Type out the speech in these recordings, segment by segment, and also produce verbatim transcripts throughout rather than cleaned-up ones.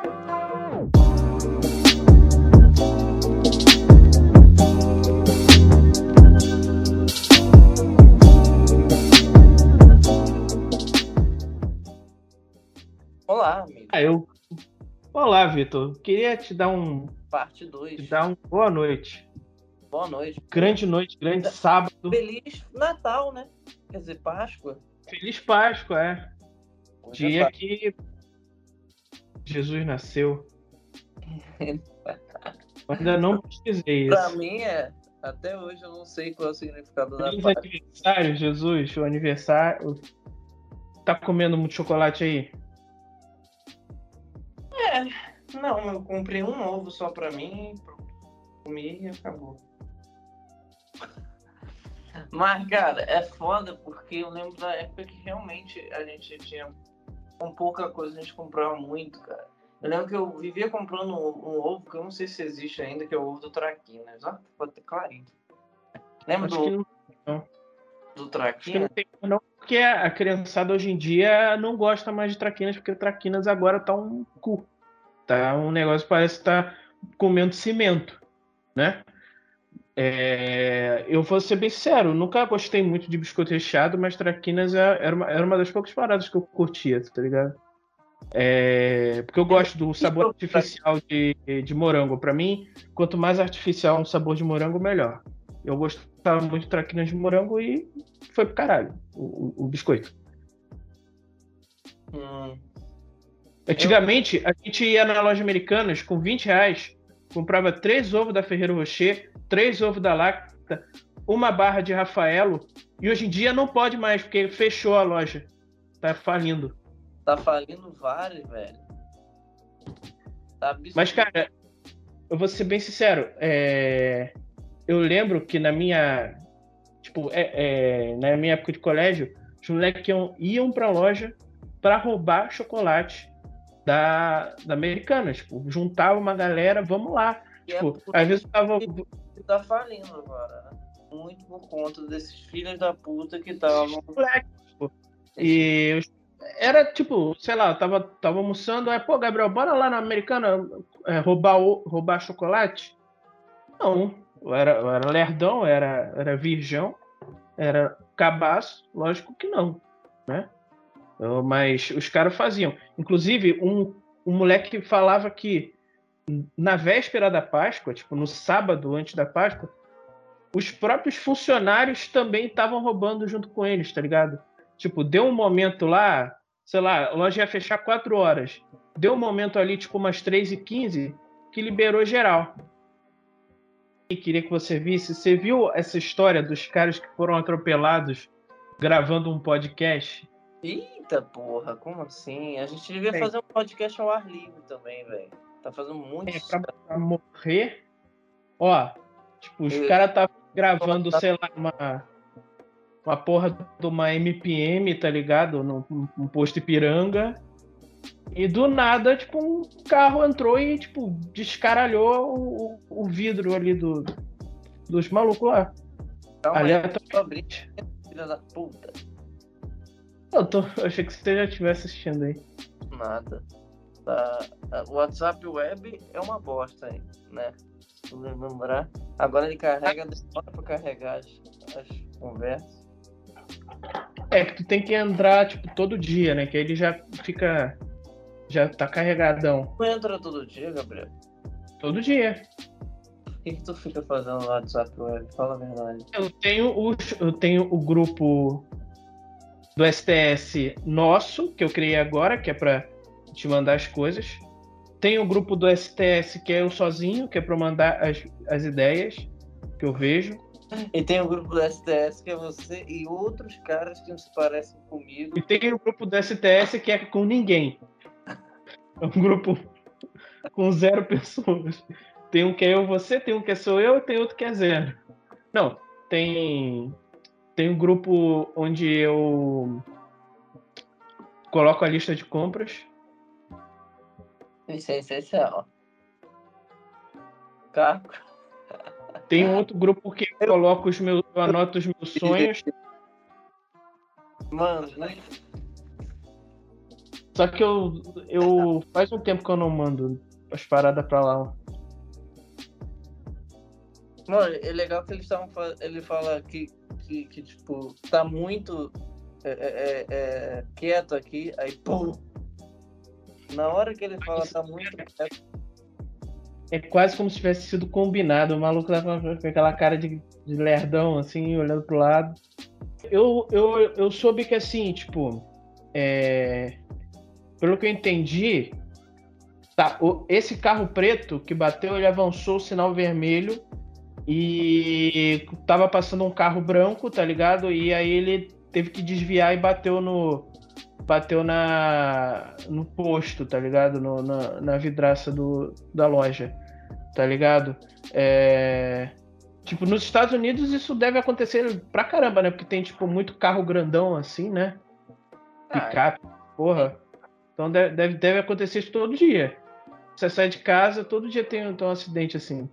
Olá, amigo. Ah, eu... Olá, Vitor. Queria te dar um, Parte dois. te dar um boa noite. Boa noite. Grande noite, grande sábado. Feliz Natal, né? Quer dizer, Páscoa. Feliz Páscoa, é. Hoje é Dia Páscoa. que Jesus nasceu. Eu ainda não pesquisei Pra isso. mim é. Até hoje eu não sei qual é o significado da Feliz Páscoa. aniversário, Jesus. O aniversário. Tá comendo muito chocolate aí? Não, eu comprei um ovo só pra mim, comi e acabou. Mas, cara, é foda porque eu lembro da época que realmente a gente tinha com pouca coisa, a gente comprava muito, cara. Eu lembro que eu vivia comprando um, um ovo que eu não sei se existe ainda, que é o ovo do Traquinas. Ó, pode ter clarinho. Lembra Acho do, que não, não. do Acho que não Traquinas? tem, não, porque a criançada hoje em dia não gosta mais de traquinas, porque traquinas agora tá um cu. Tá um negócio que parece que tá comendo cimento, né? É, eu vou ser bem sincero, nunca gostei muito de biscoito recheado, mas traquinas é- era uma, era uma das poucas paradas que eu curtia, tá ligado? É, porque eu gosto do sabor artificial de, de morango. Pra mim, quanto mais artificial um sabor de morango, melhor. Eu gostava muito de traquinas de morango e foi pro caralho o, o- o biscoito. Hum, eu, Antigamente, a gente ia na loja Americanas com vinte reais, comprava três ovos da Ferrero Rocher, três ovos da Lacta, uma barra de Rafaelo, e hoje em dia não pode mais, porque fechou a loja. Tá falindo. tá falindo vários, velho. Tá Mas, absurdo. cara, eu vou ser bem sincero, é, eu lembro que na minha, tipo, é, é, na minha época de colégio, os moleques iam, iam pra loja pra roubar chocolate da, da Americanas. Tipo, juntava uma galera, vamos lá. E é Tipo, por às vezes isso eu tava. que tá falindo agora, né? Muito por conta desses filhos da puta que estavam. Moleque, tipo, Esses... e eu, era tipo, sei lá, eu tava, tava almoçando, aí, pô, Gabriel, bora lá na Americana é, roubar, o- roubar chocolate? Não, eu era, eu era lerdão, era, era virgão, era cabaço, lógico que não, né? Eu- mas os caras faziam. Inclusive, um, um moleque falava que na véspera da Páscoa, tipo, no sábado antes da Páscoa, os próprios funcionários também estavam roubando junto com eles, tá ligado? Tipo, deu um momento lá, sei lá, a loja ia fechar quatro horas. Deu um momento ali, tipo, umas três e quinze, que liberou geral. E queria que você visse. Você viu essa história dos caras que foram atropelados gravando um podcast? Eita porra, como assim? A gente devia É, fazer um podcast ao ar livre também, velho. Tá fazendo muito é pra, sucesso. pra morrer. Ó, tipo, os E- caras estavam gravando, sei lá, uma, uma porra de uma M P M, tá ligado? Num, num posto Ipiranga. E do nada, tipo, um carro entrou e, tipo, descaralhou o, o vidro ali do, dos malucos lá. Calma aí, tô abrindo, Aleatoriamente. filha da puta. Eu, tô, eu achei que você já estivesse assistindo aí. Nada. Tá. O WhatsApp Web é uma bosta aí, né? Se tu lembrar. Agora ele carrega, demora pra carregar as, as conversas. É que tu tem que entrar, tipo, todo dia, né? Que aí ele já fica. Já tá carregadão. Tu entra todo dia, Gabriel? Todo dia. O que, que tu fica fazendo no WhatsApp Web? Fala a verdade. Eu tenho o, eu tenho o grupo do S T S nosso, que eu criei agora, que é pra te mandar as coisas. Tem o grupo do S T S que é eu sozinho, que é para mandar as, as ideias que eu vejo. E tem o grupo do S T S que é você e outros caras que não se parecem comigo. E tem o grupo do S T S que é com ninguém. É um grupo com zero pessoas. Tem um que é eu, você, tem um que é sou eu, e tem outro que é zero. Não, tem tem um grupo onde eu coloco a lista de compras. Isso é essencial. Caco. Tem um outro grupo que eu coloco os meus, eu anoto os meus sonhos. Mano, não... Só que eu, eu faz um tempo que eu não mando as paradas pra lá. Mano, é legal que eles estavam ele fala que, que, que, tipo, tá muito é, é, é, quieto aqui, aí pum. Na hora que ele fala tá muito quieto. É quase como se tivesse sido combinado. O maluco tava com aquela cara de, de lerdão, assim, olhando pro lado. Eu, eu, eu soube que, assim, tipo, é, pelo que eu entendi, tá, o, esse carro preto que bateu, ele avançou o sinal vermelho e tava passando um carro branco, tá ligado? E aí ele teve que desviar e bateu no bateu na no posto, tá ligado? No, na, na vidraça do, da loja, tá ligado? É, tipo, nos Estados Unidos isso deve acontecer pra caramba, né? Porque tem, tipo, muito carro grandão assim, né? Picape, porra. Então deve, deve, deve acontecer isso todo dia. Você sai de casa, todo dia tem, tem um acidente assim.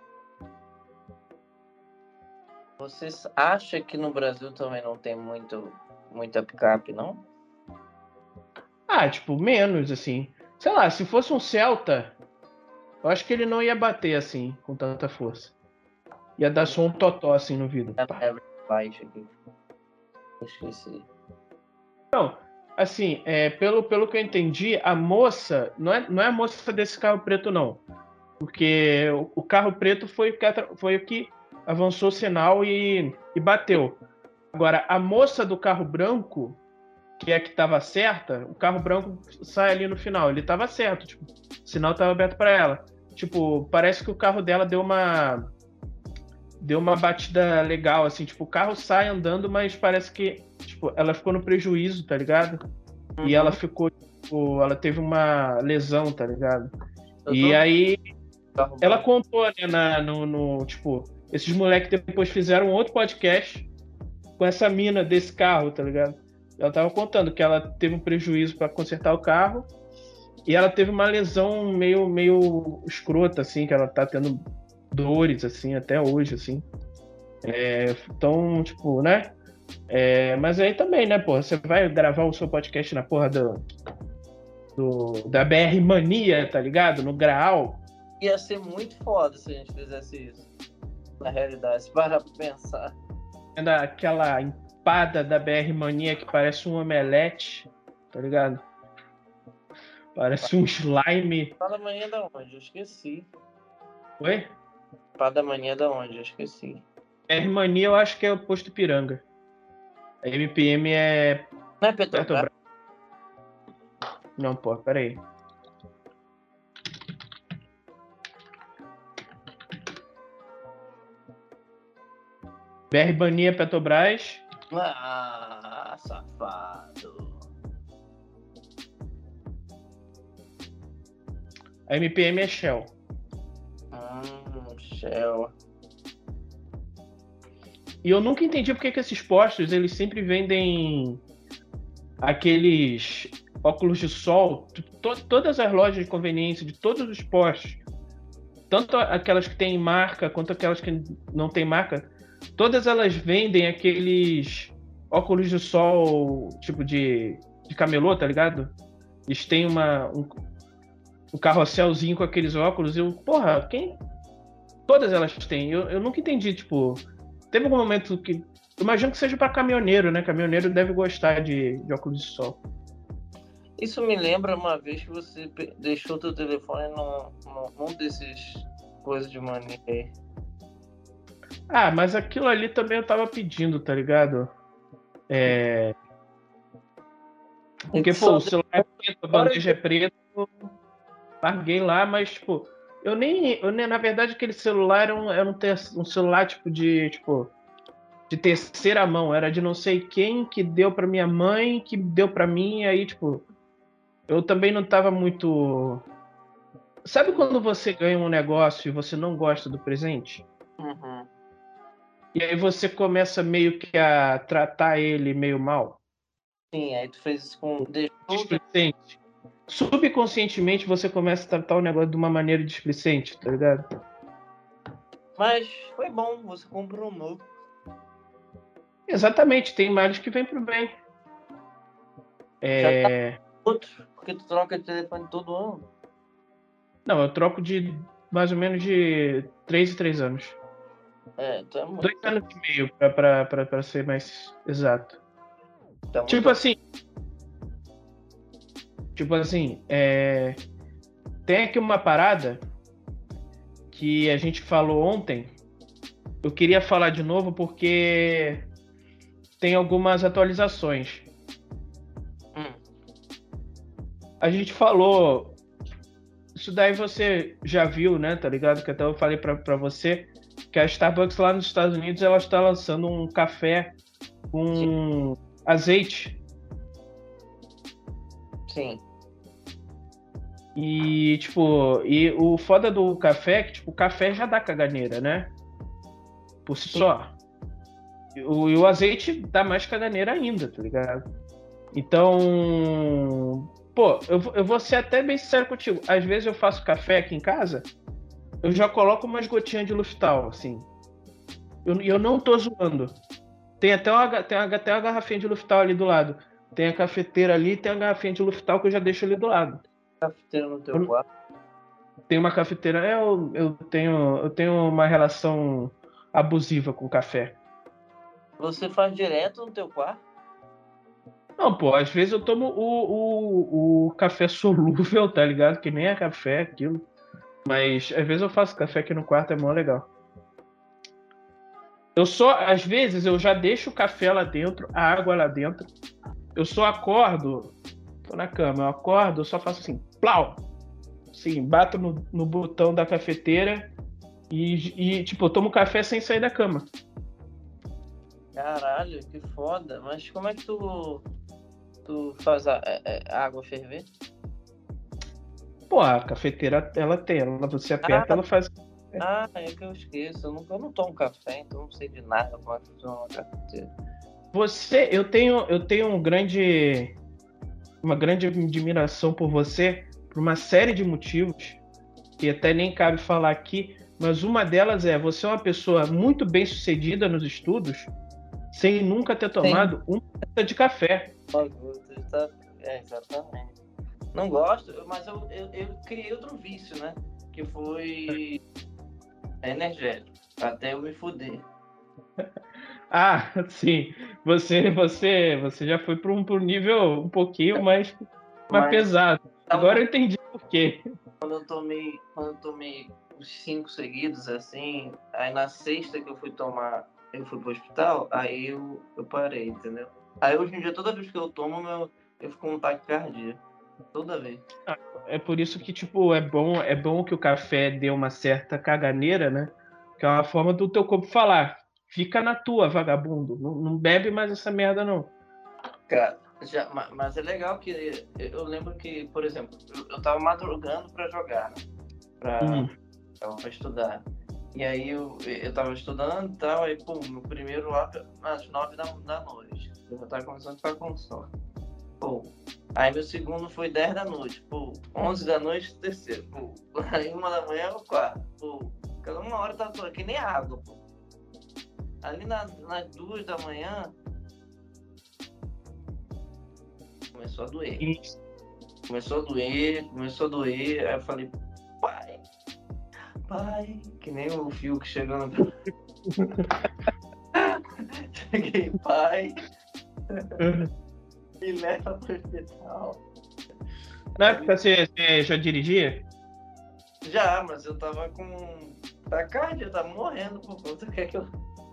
Você acha que no Brasil também não tem muito, muita picape, não? Ah, tipo, menos, assim. Sei lá, se fosse um Celta, eu acho que ele não ia bater assim, com tanta força. Ia dar só um totó assim no vidro. Pá. É baixo aqui. Esqueci. Então, assim, é, pelo, pelo que eu entendi, a moça, não é, não é a moça desse carro preto, não. Porque o, o carro preto foi, o que atra- foi o que avançou o sinal e, e bateu. Agora, a moça do carro branco, que é a que estava certa, o carro branco sai ali no final. Ele estava certo, tipo, o sinal estava aberto para ela. Tipo, parece que o carro dela deu uma deu uma batida legal, assim, tipo, o carro sai andando, mas parece que, tipo, ela ficou no prejuízo, tá ligado? Uhum. E ela ficou, tipo, ela teve uma lesão, tá ligado? Eu E tô... aí ela contou, né, na, no, no, tipo, esses moleques depois fizeram outro podcast com essa mina desse carro, tá ligado? Ela tava contando que ela teve um prejuízo para consertar o carro e ela teve uma lesão meio, meio escrota, assim, que ela tá tendo dores, assim, até hoje, assim. É, então, tipo, né? É, mas aí também, né, porra? Você vai gravar o seu podcast na porra do, do, da B R Mania, tá ligado? No Graal. Ia ser muito foda se a gente fizesse isso. Na realidade, se parar pra pensar. Aquela empada da B R Mania que parece um omelete, tá ligado? Parece um slime. Espada Mania da onde? Eu esqueci. Oi? Espada Mania da onde? Eu esqueci. B R Mania eu acho que é o posto Piranga. A M P M é Não é Petrobras? Petrobras. Não, pô, peraí. B R Mania Petrobras. Ah, safado. A M P M é Shell. Hum, Shell. E eu nunca entendi porque que esses postos eles sempre vendem aqueles óculos de sol. To- todas as lojas de conveniência de todos os postos, tanto aquelas que têm marca quanto aquelas que não têm marca, todas elas vendem aqueles óculos de sol tipo de, de camelô, tá ligado? Eles têm uma, um, um carrosselzinho com aqueles óculos. Eu, porra, quem. Todas elas têm. Eu, eu nunca entendi, tipo. Teve algum momento que. Eu imagino que seja para caminhoneiro, né? Caminhoneiro deve gostar de, de óculos de sol. Isso me lembra uma vez que você deixou teu telefone num, num desses coisas de mania aí. Ah, mas aquilo ali também eu tava pedindo, tá ligado? É. Porque, pô, o celular é preto, a bandeja é preta, eu larguei lá, mas, tipo, eu nem. Eu nem na verdade, aquele celular era um, era um, ter, um celular, tipo, de. Tipo, de terceira mão, era de não sei quem que deu pra minha mãe, que deu pra mim, aí, tipo, eu também não tava muito. Sabe quando você ganha um negócio e você não gosta do presente? Uhum. E aí você começa meio que a tratar ele meio mal? Sim, aí tu fez isso com... Displicente. Subconscientemente você começa a tratar o negócio de uma maneira displicente, tá ligado? Mas foi bom, você comprou um novo. Exatamente, tem males que vêm pro bem. É... Outro, porque tu troca de telefone todo ano. Não, eu troco de mais ou menos de três em três anos. É, tu é muito. Dois anos e meio, pra, pra, pra, pra ser mais exato. Tá muito Tipo assim. Tipo assim, é... tem aqui uma parada que a gente falou ontem. Eu queria falar de novo porque tem algumas atualizações. Hum. A gente falou. Isso daí você já viu, né? Tá ligado? Que até eu falei pra, pra você que a Starbucks lá nos Estados Unidos ela está lançando um café com Sim. azeite. Sim. E, tipo, e o foda do café é que, tipo, o café já dá caganeira, né? Por si Sim. só. E o, e o azeite dá mais caganeira ainda, tá ligado? Então, pô, eu, eu vou ser até bem sincero contigo. Às vezes eu faço café aqui em casa, eu já coloco umas gotinhas de Luftal, assim. E eu, eu não tô zoando. Tem até uma, tem uma, até uma garrafinha de Luftal ali do lado. Tem a cafeteira ali, tem a garrafinha de Luftal que eu já deixo ali do lado. Cafeteira no teu quarto? Tem uma cafeteira. Eu, eu, tenho, eu tenho uma relação abusiva com café. Você faz direto no teu quarto? Não, pô, às vezes eu tomo o, o, o café solúvel, tá ligado? Que nem é café, aquilo. Mas às vezes eu faço café aqui no quarto, é mó legal. Eu só, às vezes, eu já deixo o café lá dentro, a água lá dentro. Eu só acordo, tô na cama, eu acordo, eu só faço assim, plau! Sim, bato no, no botão da cafeteira e, e, tipo, eu tomo café sem sair da cama. Caralho, que foda. Mas como é que tu, tu faz a, a, a água ferver? Pô, a cafeteira, ela tem, ela, você aperta, ah, ela faz... Ah, é que eu esqueço. Eu não, eu não tomo café, então não sei de nada como é que funciona uma cafeteira. Você, eu tenho, eu tenho um grande, uma grande admiração por você, por uma série de motivos, que até nem cabe falar aqui, mas uma delas é, você é uma pessoa muito bem sucedida nos estudos, sem nunca ter tomado Sim. uma taça de café. É, exatamente. Não gosto, mas eu, eu, eu criei outro vício, né? Que foi energético, até eu me fuder. Ah, sim. Você, você, você já foi para um, um nível um pouquinho mais, mais mas, pesado. Agora eu entendi por quê. Quando eu tomei, quando eu tomei os cinco seguidos, assim, aí na sexta que eu fui tomar, eu fui pro hospital, aí eu, eu parei, entendeu? Aí hoje em dia, toda vez que eu tomo, meu, eu fico com um taquicardia. Toda vez. Ah, é por isso que, tipo, é bom, é bom que o café dê uma certa caganeira, né? Que é uma forma do teu corpo falar. Fica na tua, vagabundo. Não, não bebe mais essa merda, não. Cara, já, mas é legal que eu lembro que, por exemplo, eu, eu tava madrugando pra jogar, né? Pra, hum. pra estudar. E aí eu, eu tava estudando e tal, aí, pô, meu primeiro lá às nove da, da noite. Eu já tava começando a ficar com sono. Pô. Aí meu segundo foi dez da noite, pô. onze da noite, o terceiro, pô. Aí uma da manhã, o quarto, pô. Cada uma hora tava falando, que nem água, pô. Ali na, nas duas da manhã, começou a doer. Isso. Começou a doer, começou a doer. Aí eu falei, pai, pai, que nem o fio que chegando. Cheguei, pai. Me leva pro hospital. Na época você, você já dirigia? Já, mas eu tava com taquicardia, eu tava morrendo por conta que, é que eu.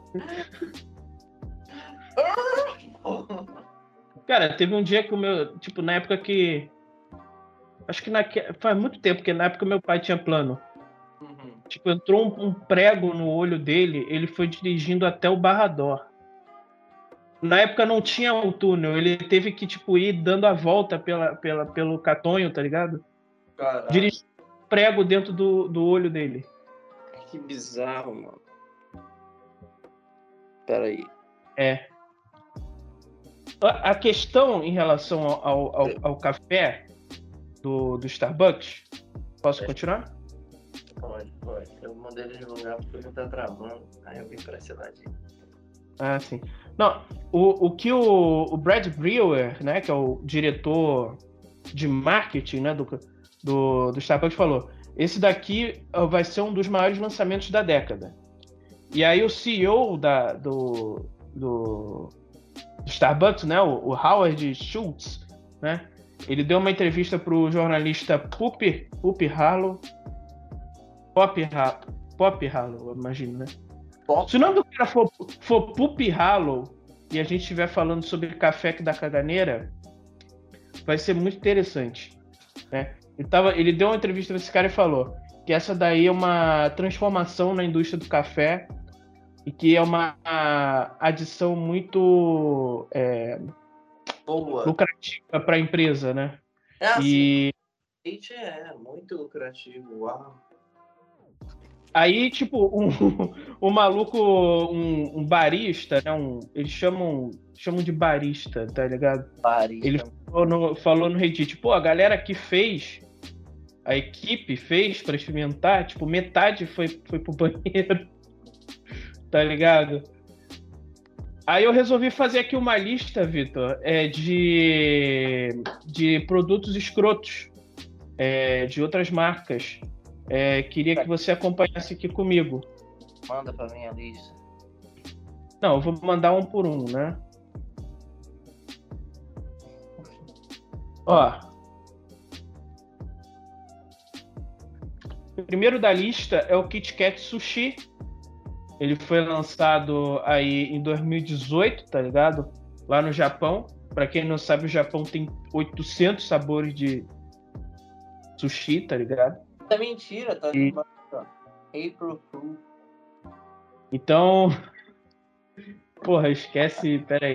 Cara, teve um dia que o meu. Tipo, na época que. Acho que na... faz muito tempo, porque na época meu pai tinha plano. Uhum. Tipo, entrou um, um prego no olho dele, ele foi dirigindo até o Barrador. Na época não tinha o túnel, ele teve que, tipo, ir dando a volta pela, pela, pelo Catonho, tá ligado? Caralho. Dirigindo um prego dentro do, do olho dele. Que bizarro, mano. Peraí. É. A, a questão em relação ao, ao, ao café do, do Starbucks, posso é. continuar? Pode, pode. Eu mandei ele desligar porque ele tá travando, aí eu vim pra esse ladinho. Ah, sim. Não, o, o que o, o Brad Brewer, né, que é o diretor de marketing, né, do, do, do Starbucks falou: esse daqui vai ser um dos maiores lançamentos da década. E aí o C E O da, do, do, do Starbucks, né, o, o Howard Schultz, né, ele deu uma entrevista para o jornalista Pupi, Pupi Harlow, Pop, Pop Harlow, eu imagino, né? Pop. Se o nome do cara for, for Pupi Harlow e a gente estiver falando sobre café que dá caganeira, vai ser muito interessante, né? Ele, tava, ele deu uma entrevista para esse cara e falou que essa daí é uma transformação na indústria do café e que é uma adição muito é, lucrativa para a empresa, né? É assim, e leite é muito lucrativo, uau. Aí, tipo, um, um maluco, um, um barista, né? Um, eles chamam, chamam de barista, tá ligado? Barista. Ele falou no, falou no Reddit, pô, a galera que fez, a equipe fez pra experimentar, tipo, metade foi, foi pro banheiro, tá ligado? Aí eu resolvi fazer aqui uma lista, Vitor, é, de, de produtos escrotos, é, de outras marcas. É, queria que você acompanhasse aqui comigo. Manda pra mim a lista. Não, eu vou mandar um por um, né? Ó. O primeiro da lista é o Kit Kat Sushi. Ele foi lançado aí em dois mil e dezoito, tá ligado? Lá no Japão. Pra quem não sabe, o Japão tem oitocentos sabores de sushi, tá ligado? É mentira, tá e... demais. April Fool. Então, porra, esquece, peraí.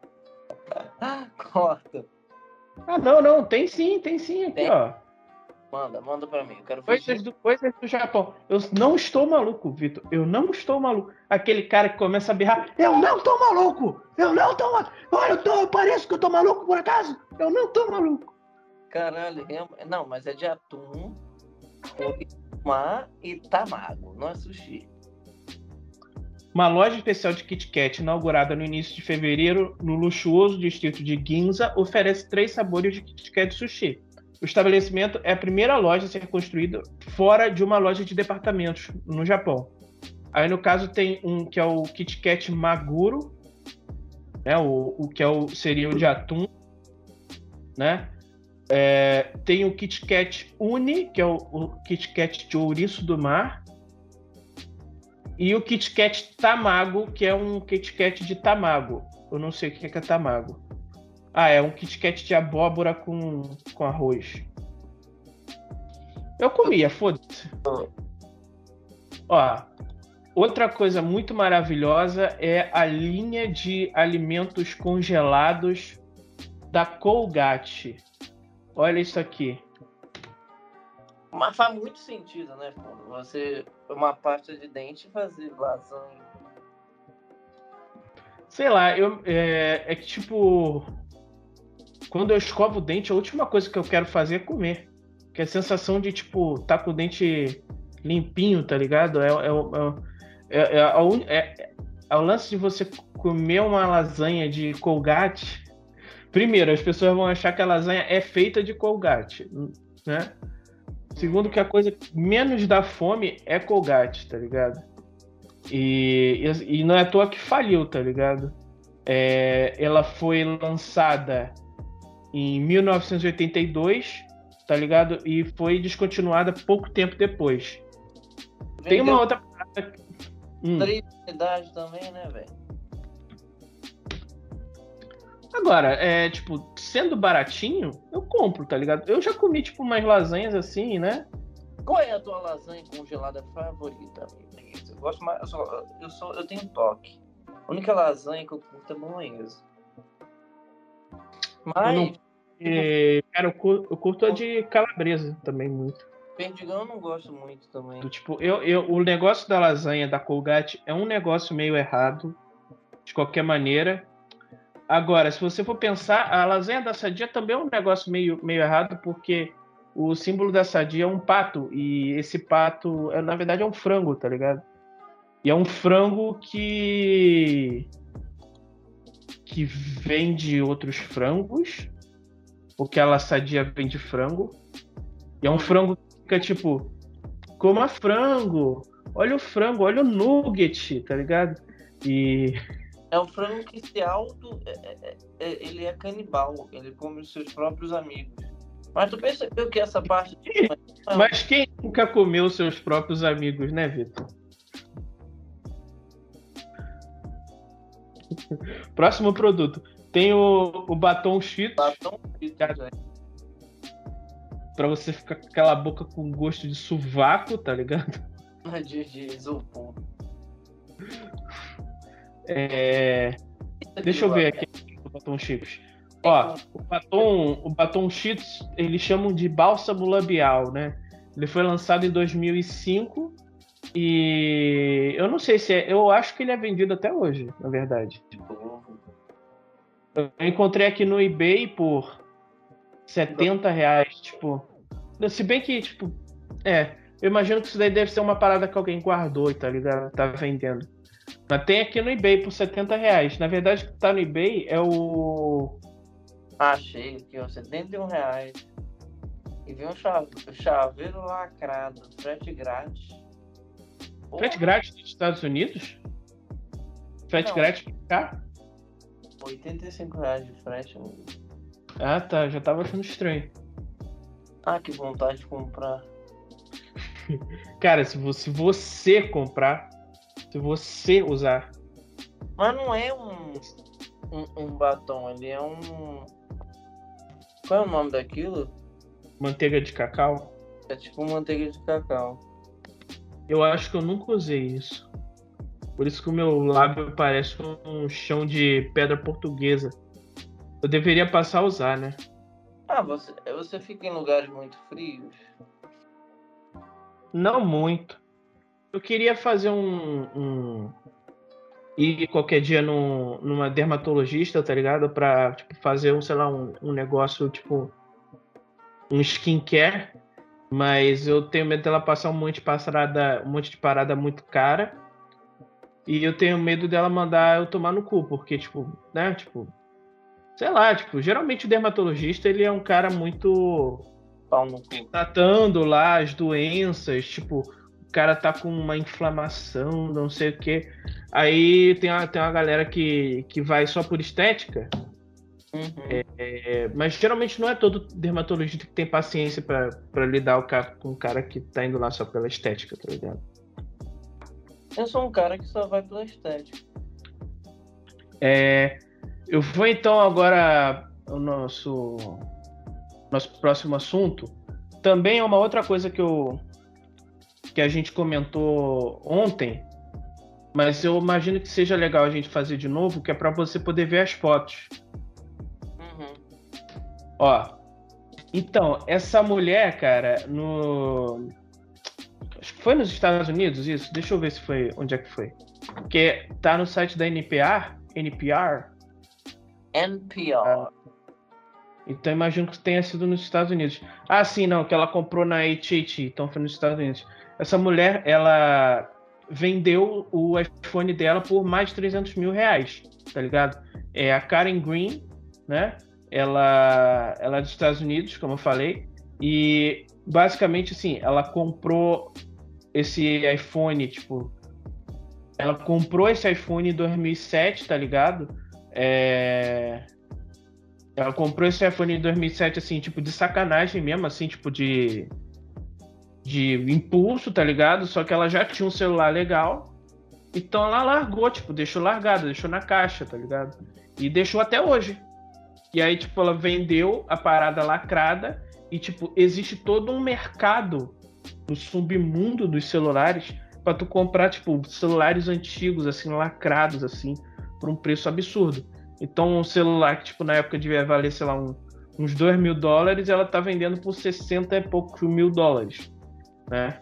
Corta. Ah, não, não, tem sim, tem sim aqui, tem. ó. Manda, manda pra mim, eu quero Coisas ver. do, coisas do Japão. Eu não estou maluco, Vitor, eu não estou maluco. Aquele cara que começa a berrar, eu não tô maluco, eu não tô maluco. Olha, eu, tô, eu pareço que eu tô maluco por acaso, eu não tô maluco. Caralho, é... não, mas é de atum, mar e tamago, não é sushi. Uma loja especial de Kit Kat, inaugurada no início de fevereiro, no luxuoso distrito de Ginza, oferece três sabores de Kit Kat Sushi. O estabelecimento é a primeira loja a ser construída fora de uma loja de departamentos no Japão. Aí, no caso, tem um que é o Kit Kat Maguro, né, o, o que é o, seria o de atum, né? É, tem o Kit Kat Uni, que é o, o Kit Kat de ouriço do mar, e o Kit Kat Tamago, que é um Kit Kat de tamago. Eu não sei o que é, que é tamago. Ah, é um Kit Kat de abóbora com, com arroz. Eu comia, foda-se. Ó, outra coisa muito maravilhosa é a linha de alimentos congelados da Colgate. Olha isso aqui. Mas faz muito sentido, né, pô? Você, uma pasta de dente, fazer lasanha. Sei lá, eu, é, é que tipo... Quando eu escovo o dente, a última coisa que eu quero fazer é comer. Que é a sensação de, tipo, tá com o dente limpinho, tá ligado? É, é, é, é, é, un... é, é o lance de você comer uma lasanha de Colgate. Primeiro, as pessoas vão achar que a lasanha é feita de Colgate, né? Segundo, que a coisa que menos dá fome é Colgate, tá ligado? E, e, e não é à toa que faliu, tá ligado? É, ela foi lançada em mil novecentos e oitenta e dois, tá ligado? E foi descontinuada pouco tempo depois. Vendeu. Tem uma outra parada. Hum. Três unidades também, né, velho? Agora, é, tipo, sendo baratinho, eu compro, tá ligado? Eu já comi, tipo, umas lasanhas assim, né? Qual é a tua lasanha congelada favorita, amigo? Eu gosto mais. Eu, sou, eu, sou, eu tenho toque. A única lasanha que eu curto é bolonhesa. Mas. Eu não, é, cara, eu curto, eu curto a de calabresa também muito. Perdigão eu não gosto muito também. Tipo, eu, eu, o negócio da lasanha da Colgate é um negócio meio errado, de qualquer maneira. Agora, se você for pensar, a lasanha da Sadia também é um negócio meio, meio errado, porque o símbolo da Sadia é um pato, e esse pato, é, na verdade, é um frango, tá ligado? E é um frango que que vem de outros frangos, porque a Sadia vende frango. E é um Hum. frango que fica tipo, coma frango, olha o frango, olha o nugget, tá ligado? E É um frango que se auto. É, é, é, ele é canibal, ele come os seus próprios amigos. Mas tu percebeu que essa parte. Não, mas quem nunca comeu seus próprios amigos, né, Vitor? Próximo produto. Tem o, o batom Cheetos, tá tão frito, Zé. pra você ficar com aquela boca com gosto de sovaco, tá ligado? De, de isopor. É... Deixa eu ver aqui o batom Cheetos. Ó, o batom, o batom Cheetos, eles chamam de bálsamo labial, né? Ele foi lançado em dois mil e cinco e eu não sei se é, eu acho que ele é vendido até hoje, na verdade. Eu encontrei aqui no eBay por setenta reais, tipo. Se bem que, tipo, é, eu imagino que isso daí deve ser uma parada que alguém guardou, tá ligado? Tá vendendo. Mas tem aqui no eBay por setenta reais. Na verdade, o que tá no eBay é o. Achei aqui, ó, setenta e um reais. E vem um chave- chaveiro lacrado, frete grátis. Frete grátis dos Estados Unidos? Frete Não. grátis pra cá? oitenta e cinco reais de frete. Amigo. Ah, tá. Já tava achando estranho. Ah, que vontade de comprar. Cara, se você, se você comprar, se você usar. Mas não é um, um, um batom, ele é um. Qual é o nome daquilo? Manteiga de cacau. É tipo manteiga de cacau. Eu acho que eu nunca usei isso. Por isso que o meu lábio parece um chão de pedra portuguesa. Eu deveria passar a usar, né? Ah, você, você fica em lugares muito frios? Não muito. Eu queria fazer um. um... ir qualquer dia num, numa dermatologista, tá ligado? Pra tipo, fazer um, sei lá, um, um negócio tipo. Um skincare. Mas eu tenho medo dela passar um monte de parada, um monte de parada muito cara. E eu tenho medo dela mandar eu tomar no cu, porque, tipo, né, tipo, sei lá, tipo, geralmente o dermatologista, ele é um cara muito Pau no cu. tratando lá as doenças, tipo, o cara tá com uma inflamação, não sei o quê. Aí tem uma, tem uma galera que, que vai só por estética, Uhum. é, mas geralmente não é todo dermatologista que tem paciência pra pra lidar o ca- com o cara que tá indo lá só pela estética, tá ligado? Eu sou um cara que só vai pela estética. É, eu vou então agora o nosso nosso próximo assunto. Também é uma outra coisa que eu que a gente comentou ontem, mas eu imagino que seja legal a gente fazer de novo, que é para você poder ver as fotos. Uhum. Ó, então essa mulher, cara, no acho que foi nos Estados Unidos isso. Deixa eu ver se foi onde é que foi. Porque tá no site da N P R, N P R. N P R. Então imagino que tenha sido nos Estados Unidos. Ah, sim, não, que ela comprou na A T and T, então foi nos Estados Unidos. Essa mulher, ela vendeu o iPhone dela por mais de trezentos mil reais, tá ligado? É a Karen Green, né? Ela, ela é dos Estados Unidos, como eu falei, e basicamente, assim, ela comprou esse iPhone, tipo, ela comprou esse iPhone em dois mil e sete, tá ligado? É... Ela comprou esse iPhone em dois mil e sete, assim, tipo, de sacanagem mesmo, assim, tipo, de... de impulso, tá ligado? Só que ela já tinha um celular legal, então ela largou, tipo, deixou largado, deixou na caixa, tá ligado? E deixou até hoje. E aí, tipo, ela vendeu a parada lacrada e, tipo, existe todo um mercado no submundo dos celulares pra tu comprar, tipo, celulares antigos, assim, lacrados, assim, por um preço absurdo. Então, um celular que, tipo, na época devia valer, sei lá, um, uns dois mil dólares, ela tá vendendo por sessenta e poucos mil dólares, né?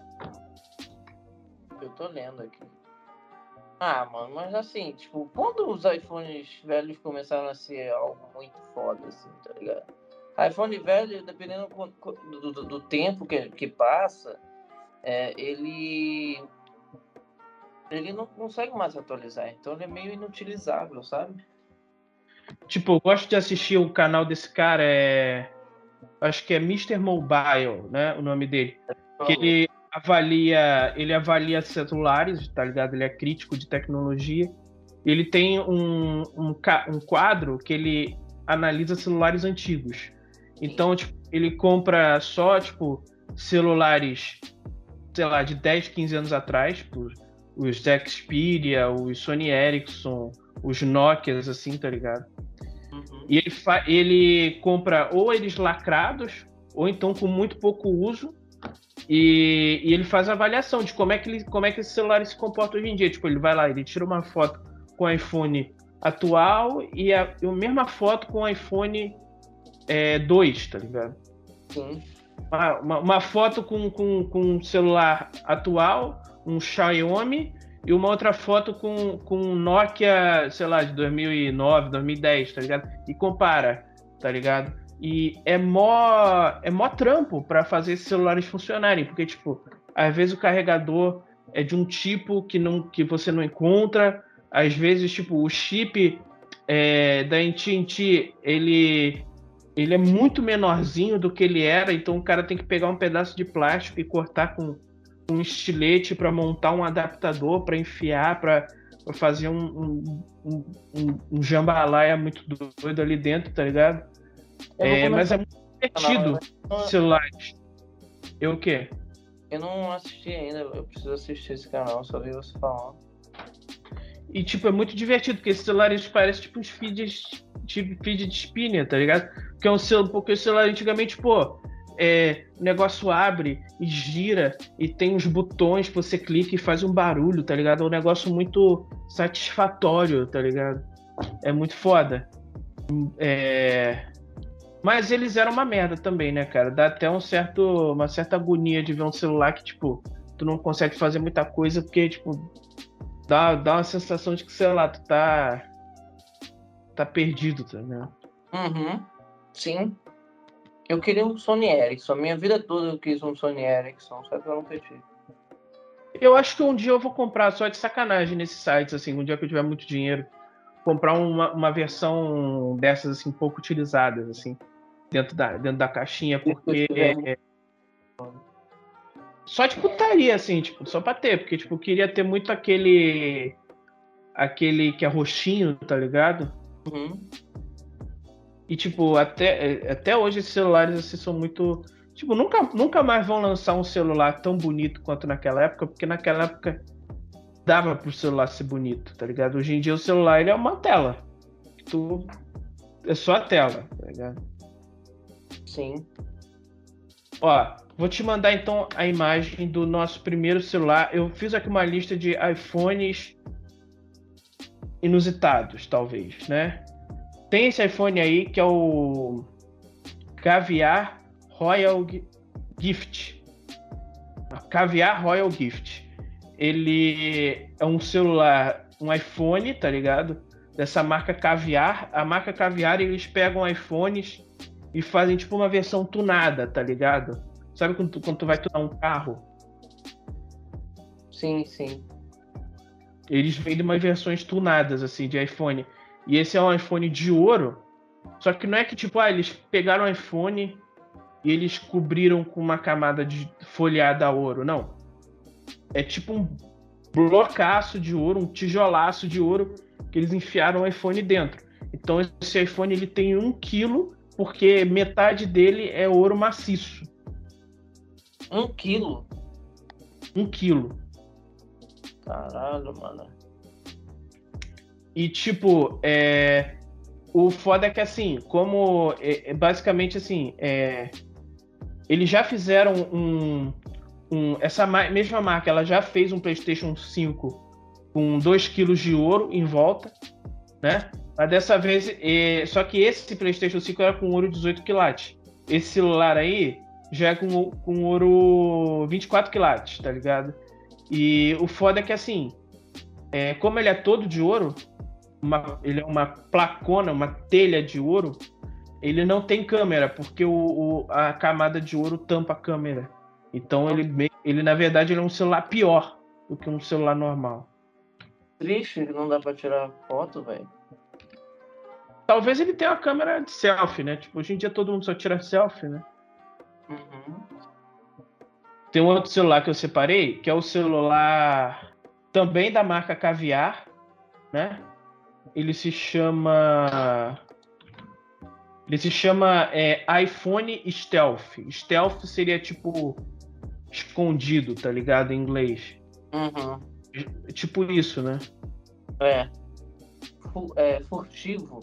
Eu tô lendo aqui. Ah, mano, mas assim, tipo, quando os iPhones velhos começaram a ser algo muito foda, assim, tá ligado? iPhone velho, dependendo do, do, do tempo que, que passa, é, ele ele não consegue mais atualizar, então ele é meio inutilizável, sabe? Tipo, eu gosto de assistir o canal desse cara, é acho que é mister Mobile, né, o nome dele, que ele avalia, ele avalia celulares, tá ligado? Ele é crítico de tecnologia. Ele tem um, um, um quadro que ele analisa celulares antigos. Então, tipo, ele compra só, tipo, celulares, sei lá, de dez, quinze anos atrás, tipo, os Xperia, os Sony Ericsson, os Nokias, assim, tá ligado? Uhum. E ele, fa- ele compra ou eles lacrados, ou então com muito pouco uso, e, e ele faz a avaliação de como é, que ele, como é que esse celular se comporta hoje em dia. Tipo, ele vai lá, ele tira uma foto com o iPhone atual e a, e a mesma foto com o iPhone é, dois, tá ligado? Sim. Uma, uma, uma foto com, com, com um celular atual, um Xiaomi, e uma outra foto com, com um Nokia, sei lá, de dois mil e nove, dois mil e dez, tá ligado? E compara, tá ligado? E é mó, é mó trampo para fazer esses celulares funcionarem, porque, tipo, às vezes o carregador é de um tipo que, não, que você não encontra, às vezes, tipo, o chip é, da A T and T, ele, ele é muito menorzinho do que ele era, então o cara tem que pegar um pedaço de plástico e cortar com um estilete para montar um adaptador, para enfiar, para fazer um, um, um, um, um jambalaya muito doido ali dentro, tá ligado? É, mas é muito divertido os celulares. Eu o quê? Eu não assisti ainda, eu preciso assistir esse canal, só vi você falando. E, tipo, é muito divertido, porque esses celulares parecem tipo uns feeds, tipo feed de spinner, tá ligado? Porque, é um cel... porque o celular antigamente, pô, é, o negócio abre e gira e tem uns botões que você clica e faz um barulho, tá ligado? É um negócio muito satisfatório, tá ligado? É muito foda. É... Mas eles eram uma merda também, né, cara? Dá até um certo, uma certa agonia de ver um celular que, tipo, tu não consegue fazer muita coisa porque, tipo, dá, dá uma sensação de que, sei lá, tu tá tá perdido, tá ligado? Uhum. Sim. Eu queria um Sony Ericsson. A minha vida toda eu quis um Sony Ericsson, só que eu nunca tive. Eu acho que um dia eu vou comprar só de sacanagem nesses sites, assim, um dia que eu tiver muito dinheiro, comprar uma, uma versão dessas, assim, pouco utilizadas, assim, dentro da, dentro da caixinha, porque é, só de putaria, assim, tipo, só pra ter, porque, tipo, eu queria ter muito aquele aquele que é roxinho, tá ligado? Uhum. E, tipo, até, até hoje esses celulares, assim, são muito... Tipo, nunca, nunca mais vão lançar um celular tão bonito quanto naquela época, porque naquela época dava pro celular ser bonito, tá ligado? Hoje em dia o celular, ele é uma tela. Tu... É só a tela, tá ligado? Sim. Ó, vou te mandar, então, a imagem do nosso primeiro celular. Eu fiz aqui uma lista de iPhones inusitados, talvez, né? Tem esse iPhone aí, que é o Caviar Royal Gift. Caviar Royal Gift. Ele é um celular, um iPhone, tá ligado? Dessa marca Caviar. A marca Caviar, eles pegam iPhones e fazem tipo uma versão tunada, tá ligado? Sabe quando tu, quando tu vai tunar um carro? Sim, sim. Eles vendem umas versões tunadas, assim, de iPhone. E esse é um iPhone de ouro. Só que não é que, tipo, ah, eles pegaram o iPhone e eles cobriram com uma camada de folheada a ouro. Não. É tipo um blocaço de ouro, um tijolaço de ouro que eles enfiaram o iPhone dentro. Então esse iPhone ele tem um quilo, porque metade dele é ouro maciço. Um quilo? Um quilo. Caralho, mano. E tipo, é... o foda é que assim, como é, é basicamente assim, é... eles já fizeram um, um... essa mesma marca, ela já fez um PlayStation cinco com dois quilos de ouro em volta, né? Mas dessa vez, é... só que esse PlayStation cinco era com ouro dezoito quilates. Esse celular aí já é com, com ouro vinte e quatro quilates, tá ligado? E o foda é que assim, é, como ele é todo de ouro, uma, ele é uma placona, uma telha de ouro, ele não tem câmera, porque o, o, a camada de ouro tampa a câmera. Então ele, ele, na verdade, ele é um celular pior do que um celular normal. Triste que não dá pra tirar foto, velho. Talvez ele tenha uma câmera de selfie, né? Tipo, hoje em dia todo mundo só tira selfie, né? Uhum. Tem um outro celular que eu separei, que é o celular também da marca Caviar, né? Ele se chama... Ele se chama é, iPhone Stealth. Stealth seria tipo escondido, tá ligado? Em inglês. Uhum. Tipo isso, né? É. Fu- é. Furtivo.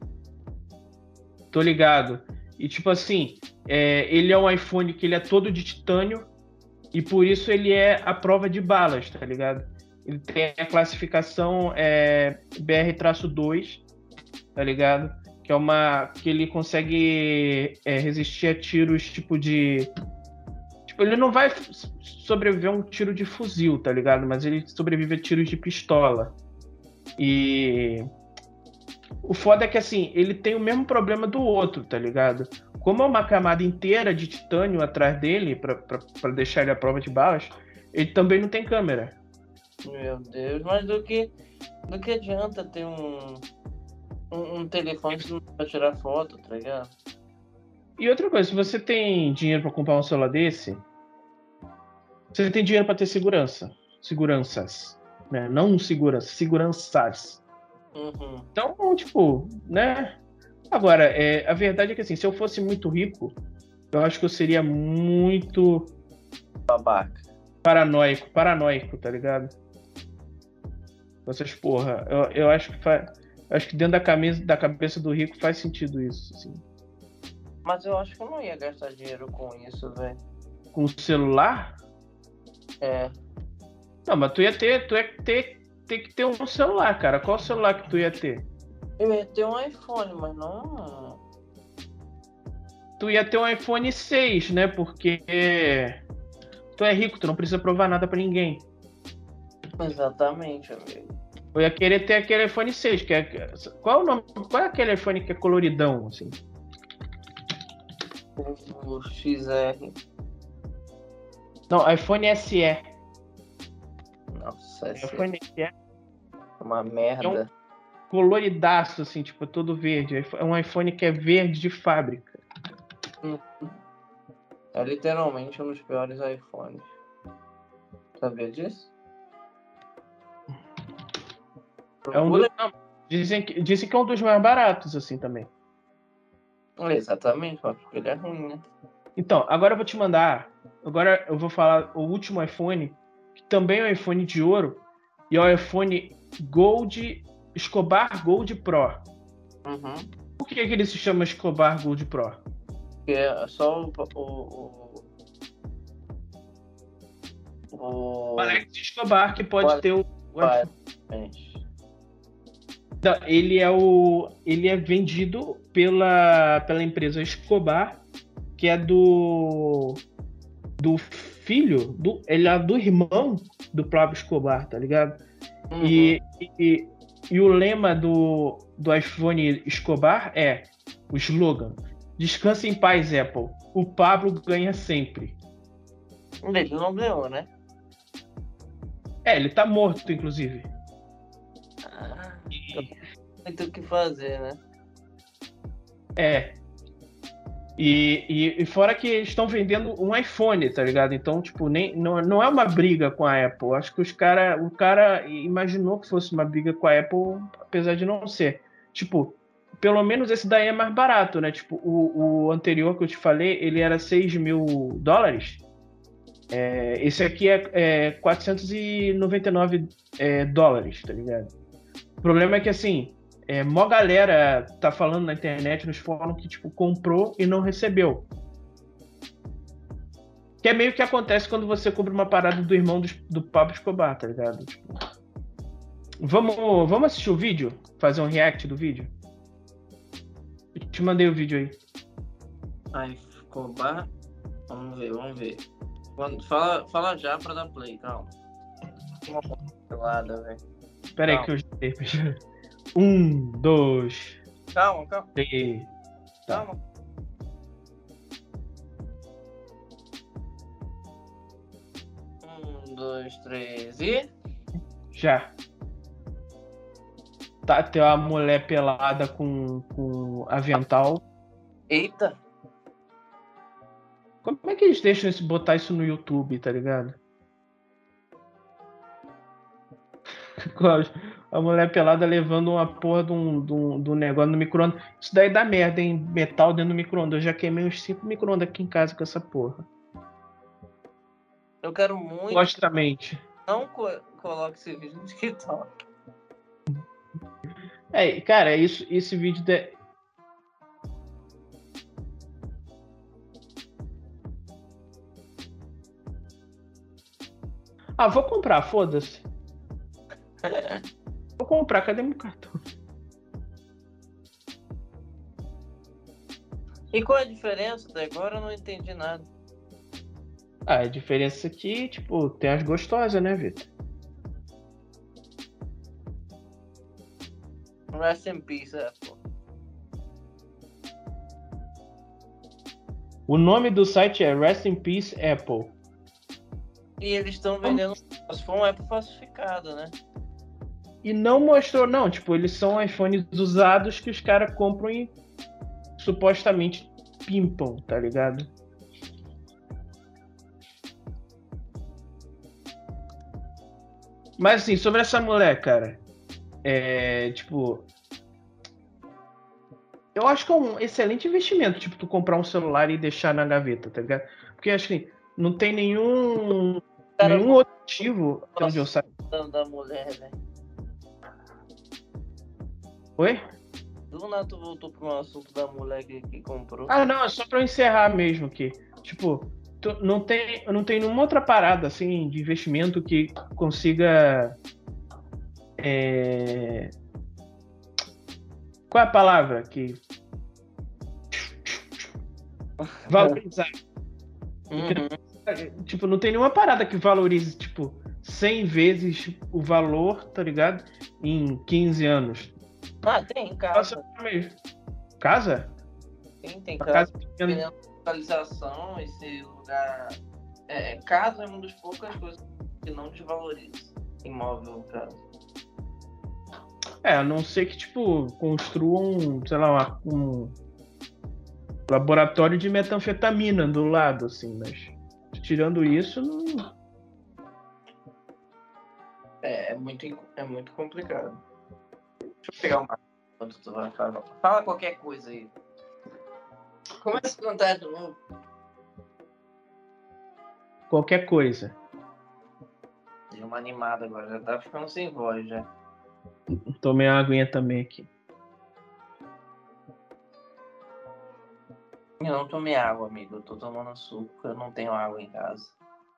Tô ligado. E tipo assim, é, ele é um iPhone que ele é todo de titânio e por isso ele é a prova de balas, tá ligado? Ele tem a classificação é, B R dois, tá ligado? Que é uma que ele consegue é, resistir a tiros tipo de tipo, ele não vai sobreviver a um tiro de fuzil, tá ligado? Mas ele sobrevive a tiros de pistola. E o foda é que, assim, ele tem o mesmo problema do outro, tá ligado? Como é uma camada inteira de titânio atrás dele, pra, pra, pra deixar ele à prova de balas, ele também não tem câmera. Meu Deus, mas do que, do que adianta ter um, um, um telefone se não vai tirar foto, tá ligado? E outra coisa, se você tem dinheiro pra comprar um celular desse, você tem dinheiro pra ter segurança. Seguranças. Né? Não segurança, seguranças. Uhum. Então, tipo, né? Agora, é, a verdade é que, assim, se eu fosse muito rico, eu acho que eu seria muito Babaca. paranoico, paranoico, tá ligado? Essas porra, eu, eu acho que faz, acho que dentro da cabeça, da cabeça do rico faz sentido isso, assim. Mas eu acho que eu não ia gastar dinheiro com isso, velho. Com o celular? É. Não, mas tu ia ter, tu ia ter, ter que ter um celular, cara. Qual celular que tu ia ter? Eu ia ter um iPhone, mas não. Tu ia ter um iPhone seis, né? Porque tu é rico, tu não precisa provar nada pra ninguém. Exatamente, amigo. Eu ia querer ter aquele iPhone seis, que é. Qual é o nome? Qual é aquele iPhone que é coloridão, assim? O X R. Não, iPhone S E. Nossa, esse iPhone S E é uma merda. coloridaço, assim, tipo, todo verde. É um iPhone que é verde de fábrica. É literalmente um dos piores iPhones. Sabia disso? É um Procura. dos, não, dizem, que, dizem que é um dos mais baratos, assim, também. Exatamente, mas porque ele é ruim, né? Então, agora eu vou te mandar. Agora eu vou falar o último iPhone, que também é um iPhone de ouro, e é o iPhone Gold Escobar Gold Pro. Uhum. Por que, que ele se chama Escobar Gold Pro? Porque é só o. O, o, o... O Alex Escobar que pode o ter o, o iPhone. Alex. Não, ele é o ele é vendido pela, pela empresa Escobar, que é do do filho do ele é do irmão do Pablo Escobar, tá ligado? Uhum. E, e, e o lema do, do iPhone Escobar é o slogan: Descanse em paz, Apple. O Pablo ganha sempre. Ele não ganhou, né? É, ele tá morto, inclusive. Ah, muito o que fazer, né? É. E, e, e fora que eles estão vendendo um iPhone, tá ligado? Então, tipo, nem, não, não é uma briga com a Apple. Acho que os cara, o cara imaginou que fosse uma briga com a Apple, apesar de não ser. Tipo, pelo menos esse daí é mais barato, né? Tipo, o, o anterior que eu te falei, ele era seis mil dólares. É, esse aqui é, é quatrocentos e noventa e nove é, dólares, tá ligado? O problema é que, assim, é, mó galera tá falando na internet, nos fóruns, que, tipo, comprou e não recebeu. Que é meio que acontece quando você compra uma parada do irmão do, do Pablo Escobar, tá ligado? Tipo, vamos, vamos assistir o vídeo? Fazer um react do vídeo? Eu te mandei o vídeo aí. Aí Escobar. Vamos ver, vamos ver. Quando, fala, fala já pra dar play, calma. Uma pelada, velho. Pera aí que eu já... Um, dois, Calma, calma. três. Tá. Calma. Um, dois, três e. Já. botar ter uma mulher pelada com, com avental. Eita! Como é que eles deixam isso, botar isso no YouTube, tá ligado? A mulher pelada levando uma porra de um, de um, de um negócio no micro-ondas. Isso daí dá merda, hein? Metal dentro do micro-ondas. Eu já queimei uns cinco micro-ondas aqui em casa com essa porra. Eu quero muito. Logicamente. Não co- coloque esse vídeo no TikTok. É, cara, isso, esse vídeo de... Ah, vou comprar, foda-se. Vou comprar, cadê meu cartão? E qual é a diferença? Até agora eu não entendi nada. Ah, a diferença aqui, tipo, tem as gostosas, né, Vitor? Rest in peace, Apple. O nome do site é Rest in Peace Apple. E eles estão vendendo. Se for um Apple falsificado, né? E não mostrou, não. Tipo, eles são iPhones usados que os caras compram e supostamente pimpam, tá ligado? Mas assim, sobre essa mulher, cara. É, tipo... Eu acho que é um excelente investimento, tipo, tu comprar um celular e deixar na gaveta, tá ligado? Porque acho que não tem nenhum... Cara, nenhum outro motivo até onde eu saiba. Da mulher, né? Oi? Do nada tu voltou para um assunto da mulher que, que comprou. Ah, não, é só pra eu encerrar mesmo aqui. Tipo, tu, não tem, não tem nenhuma outra parada, assim, de investimento que consiga... É... Qual é a palavra? Que... Valorizar. Uhum. Tipo, não tem nenhuma parada que valorize, tipo, cem vezes o valor, tá ligado? Em quinze anos. Ah, tem casa. Casa? Tem, tem Uma casa. casa Dependendo da localização, esse lugar. É, casa é uma das poucas coisas que não desvaloriza. Imóvel, no caso. É, a não ser que, tipo, construam, sei lá, uma- um laboratório de metanfetamina do lado, assim, mas tirando isso, não... É, é muito, é muito complicado. Deixa eu pegar uma. Quando tu vai falar. Fala qualquer coisa aí. Começa a contar de novo. Qualquer coisa. Dei uma animada agora, já tá ficando sem voz já. Tomei uma aguinha também aqui. Eu não tomei água, amigo. Eu tô tomando suco porque eu não tenho água em casa.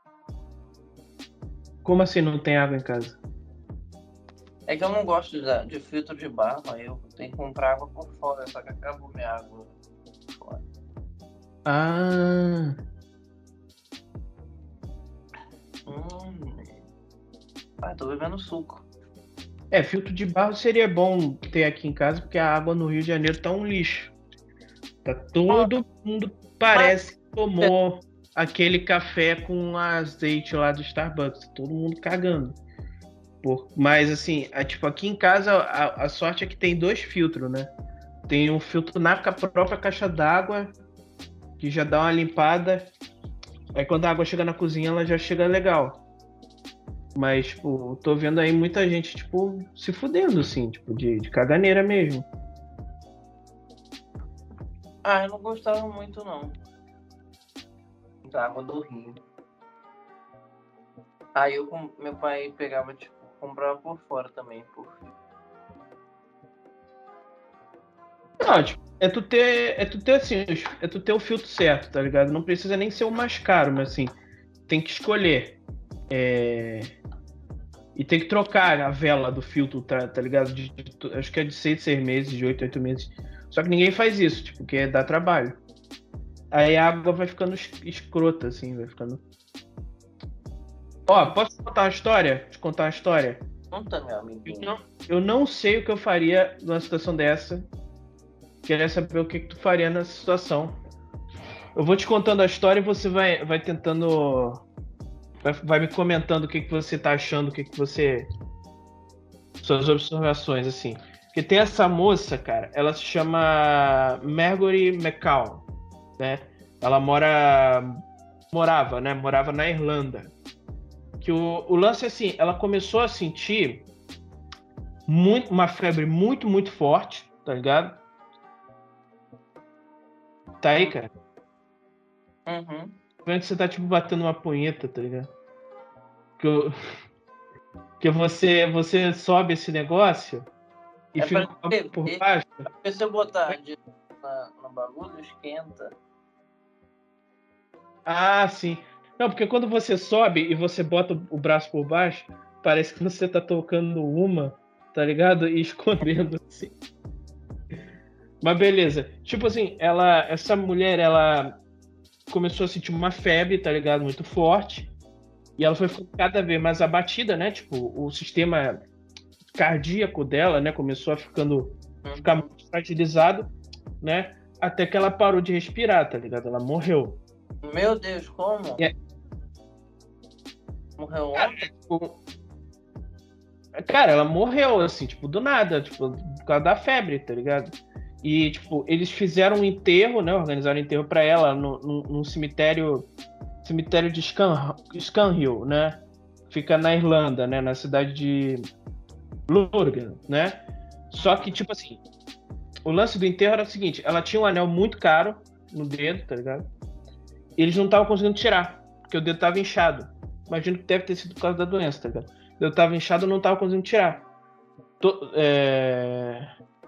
Como assim não tem água em casa? É que eu não gosto de, de filtro de barro, aí eu tenho que comprar água por fora, só que acabou minha água por fora. Ah... Hum. Ah, tô bebendo suco. É, filtro de barro seria bom ter aqui em casa, porque a água no Rio de Janeiro tá um lixo. Tá todo mundo parece que tomou aquele café com azeite lá do Starbucks. Todo mundo cagando. Por... Mas assim, é, tipo, aqui em casa a, a sorte é que tem dois filtros, né? Tem um filtro na ca- própria caixa d'água, que já dá uma limpada. Aí quando a água chega na cozinha, ela já chega legal. Mas, tipo, tô vendo aí muita gente, tipo, se fudendo, assim, tipo, de, de caganeira mesmo. Ah, eu não gostava muito, não. Da água do rio. Aí eu, com- meu pai pegava, tipo, comprava por fora também, por Não, tipo, é tu ter, é tu ter assim, os- é tu ter o filtro certo, tá ligado? Não precisa nem ser o mais caro, mas assim, tem que escolher. É... E tem que trocar a vela do filtro, tá, tá ligado? De- de- acho que é de seis, seis meses, de oito, oito meses. Só que ninguém faz isso, tipo, porque dá trabalho. Aí a água vai ficando es- escrota, assim, vai ficando. Ó, posso te contar uma história? Te contar uma história? conta, meu amiguinho. Eu não, eu não sei o que eu faria numa situação dessa. Queria saber o que, que tu faria nessa situação. Eu vou te contando a história e você vai, vai tentando. Vai, vai me comentando o que, que você tá achando, o que, que você. Suas observações, assim. Porque tem essa moça, cara, ela se chama Marjorie McCall, né? Ela mora, morava, né? Morava na Irlanda. Que o, o lance, assim, ela começou a sentir muito, uma febre muito, muito forte, tá ligado? Tá aí, cara? Uhum. Vendo que você tá, tipo, batendo uma punheta, tá ligado? Que, eu, que você, você sobe esse negócio e É fica pra por escrever. baixo. Porque se eu botar de- na, no bagulho, esquenta. Ah, sim. Não, porque quando você sobe e você bota o braço por baixo, parece que você tá tocando uma, tá ligado? E escondendo, assim. Mas beleza. Tipo assim, ela, essa mulher, ela começou a sentir uma febre, tá ligado? Muito forte. E ela foi ficando cada vez mais abatida, né? Tipo, o sistema cardíaco dela, né? Começou a ficando, ficar Uhum. muito fragilizado, né? Até que ela parou de respirar, tá ligado? Ela morreu. Meu Deus, como? E é- Morreu ontem? tipo, cara, ela morreu, assim, tipo, do nada, tipo, por causa da febre, tá ligado? E, tipo, eles fizeram um enterro, né? Organizaram um enterro pra ela no, no, num cemitério, cemitério de Scan, Scanhill, né? Fica na Irlanda, né? Na cidade de Lurgan, né? Só que, tipo assim, o lance do enterro era o seguinte, ela tinha um anel muito caro no dedo, tá ligado? E eles não estavam conseguindo tirar, porque o dedo tava inchado. Imagino que deve ter sido por causa da doença, tá ligado? O dedo tava inchado e não tava conseguindo tirar. To- é...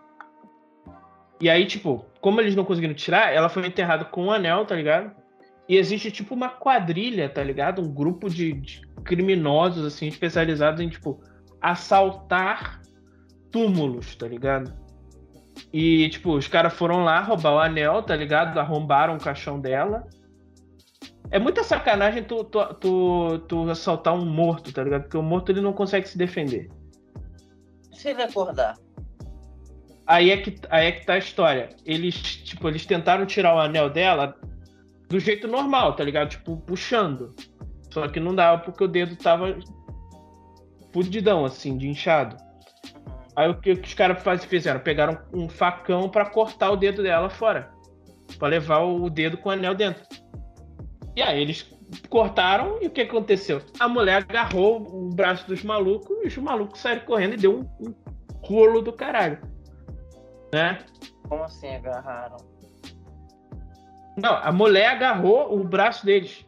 E aí, tipo, como eles não conseguiram tirar, ela foi enterrada com um anel, tá ligado? E existe, tipo, uma quadrilha, tá ligado? Um grupo de, de criminosos, assim, especializados em, tipo, assaltar túmulos, tá ligado? E, tipo, os caras foram lá roubar o anel, tá ligado? Arrombaram o caixão dela. É muita sacanagem tu, tu, tu, tu assaltar um morto, tá ligado? Porque o morto ele não consegue se defender. Se ele acordar. Aí é que, aí é que tá a história. Eles, tipo, eles tentaram tirar o anel dela do jeito normal, tá ligado? Tipo, puxando. Só que não dava porque o dedo tava fudidão, assim, de inchado. Uhum. Aí o que, o que os caras faz- fizeram? Pegaram um facão pra cortar o dedo dela fora. Pra levar o dedo com o anel dentro. E aí eles cortaram e o que aconteceu? A mulher agarrou o braço dos malucos e os malucos saíram correndo e deu um, um rolo do caralho. Né? Como assim agarraram? Não, a mulher agarrou o braço deles.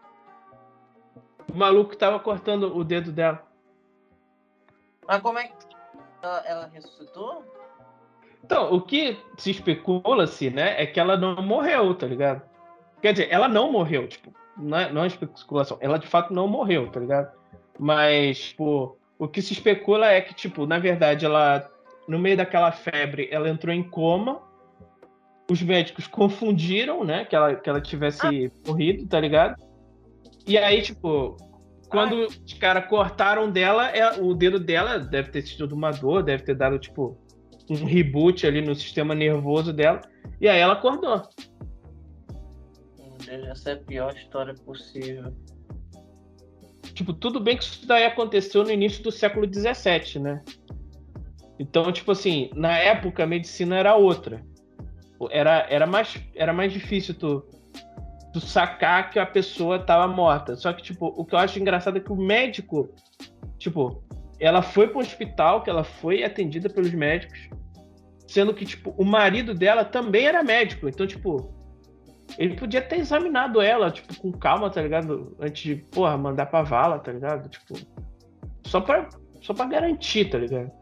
O maluco tava cortando o dedo dela. Mas como é que ela, ela ressuscitou? Então, o que se especula-se, né, é que ela não morreu, tá ligado? Quer dizer, ela não morreu, tipo, não é, não é especulação, ela de fato não morreu, tá ligado? Mas, tipo, o que se especula é que, tipo, na verdade, ela, no meio daquela febre, ela entrou em coma, os médicos confundiram, né, que ela, que ela tivesse morrido, tá ligado? E aí, tipo, quando Ai. os caras cortaram dela, é- o dedo dela deve ter sido uma dor, deve ter dado, tipo, um reboot ali no sistema nervoso dela, e aí ela acordou. Meu Deus, essa é a pior história possível. Tipo, tudo bem que isso daí aconteceu no início do século dezessete, né? Então, tipo assim, na época a medicina era outra. Era, era, mais, era mais difícil tu, tu sacar que a pessoa tava morta. Só que, tipo, o que eu acho engraçado é que o médico, tipo, ela foi para um hospital, que ela foi atendida pelos médicos, sendo que, tipo, o marido dela também era médico. Então, tipo, ele podia ter examinado ela, tipo, com calma, tá ligado? Antes de, porra, mandar pra vala, tá ligado? Tipo, só pra, só pra garantir, tá ligado?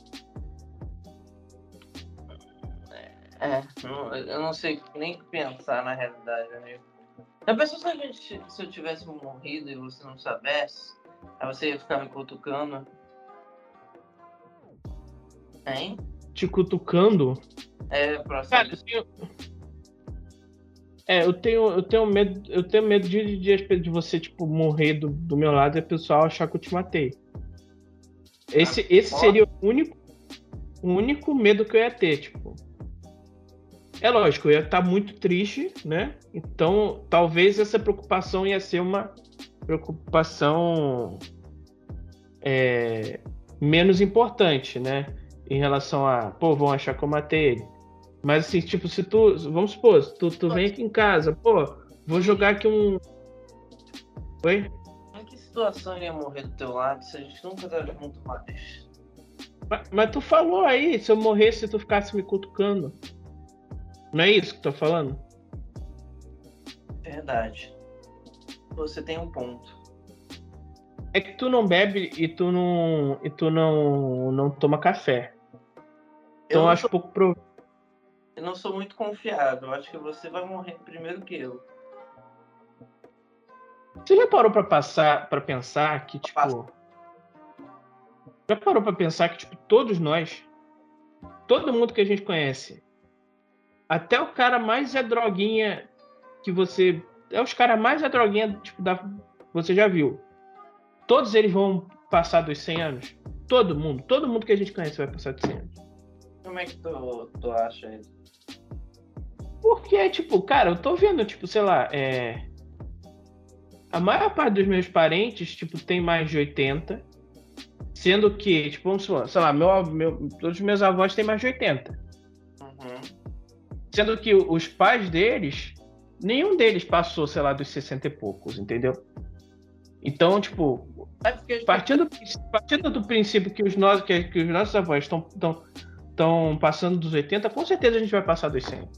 É, não- eu não sei nem o que pensar na realidade, amigo. Já pensou se, a gente, se eu tivesse morrido e você não soubesse? Aí você ia ficar me cutucando? Hein? Te cutucando. É, pra Cara, saber. eu tenho... É, eu tenho, eu tenho medo, eu tenho medo de, de, de você, tipo, morrer do, do meu lado e o pessoal achar que eu te matei. Esse, esse seria o único, o único medo que eu ia ter, tipo. É lógico, eu ia estar muito triste, né? Então, talvez essa preocupação ia ser uma preocupação é, menos importante, né? em relação a, pô, vão achar que eu matei ele. Mas assim, tipo, se tu, vamos supor, tu, tu vem aqui em casa, pô, vou jogar aqui um... Oi? Em que situação ele ia morrer do teu lado se a gente nunca tá junto mais? Mas, mas tu falou aí, se eu morresse, tu ficasse me cutucando. Não é isso que tu tá falando? Verdade. Você tem um ponto. É que tu não bebe e tu não, e tu não, não toma café. Então Eu eu não, acho sou, pouco pro... eu não sou muito confiável. Eu acho que você vai morrer primeiro que eu. Você já parou pra passar, para pensar que, tipo... Já parou pra pensar que, tipo, todos nós, todo mundo que a gente conhece, até o cara mais é droguinha que você... É os caras mais é droguinha, tipo, da... você já viu. Todos eles vão passar dos cem anos. Todo mundo. Todo mundo que a gente conhece vai passar dos cem anos. Como é que tu, tu acha isso? Porque, tipo, cara, eu tô vendo, tipo, sei lá, é... a maior parte dos meus parentes, tipo, tem mais de oitenta. Sendo que, tipo, vamos supor, sei lá, meu, meu, todos os meus avós têm mais de oitenta. Uhum. Sendo que os pais deles, nenhum deles passou, sei lá, dos sessenta e poucos, entendeu? Então, tipo, É porque a gente partindo, partindo do princípio que os, nossos, que, que os nossos avós estão estão passando dos oitenta, com certeza a gente vai passar dos cem.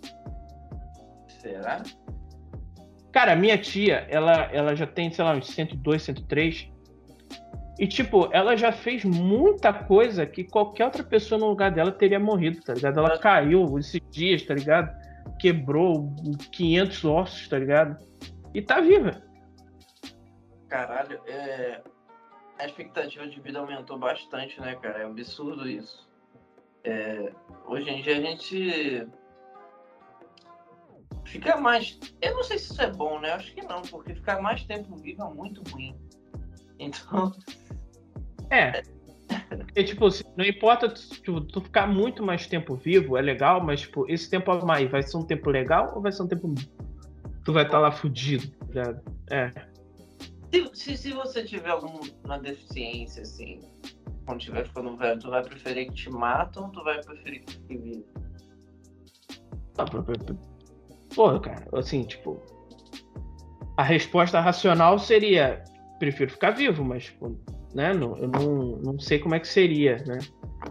Será? Cara, a minha tia, ela, ela já tem, sei lá, uns cento e dois, cento e três. E, tipo, ela já fez muita coisa que qualquer outra pessoa no lugar dela teria morrido, tá ligado? Ela caiu esses dias, tá ligado? Quebrou quinhentos ossos, tá ligado? E tá viva. Caralho, é... a expectativa de vida aumentou bastante, né, cara? É absurdo isso. É... Hoje em dia a gente fica mais... Eu não sei se isso é bom, né? Acho que não, porque ficar mais tempo vivo é muito ruim. Então... É. Porque, tipo, não importa tipo, tu ficar muito mais tempo vivo, é legal, mas, tipo, esse tempo a mais vai ser um tempo legal ou vai ser um tempo... Tu vai estar lá fudido, tá ligado? É. Se, se, se você tiver alguma deficiência, assim, quando estiver ficando velho, tu vai preferir que te matam ou tu vai preferir que fique vivo? Pô, cara, assim, tipo... A resposta racional seria... Prefiro ficar vivo, mas, tipo, né? Não, eu não, não sei como é que seria, né?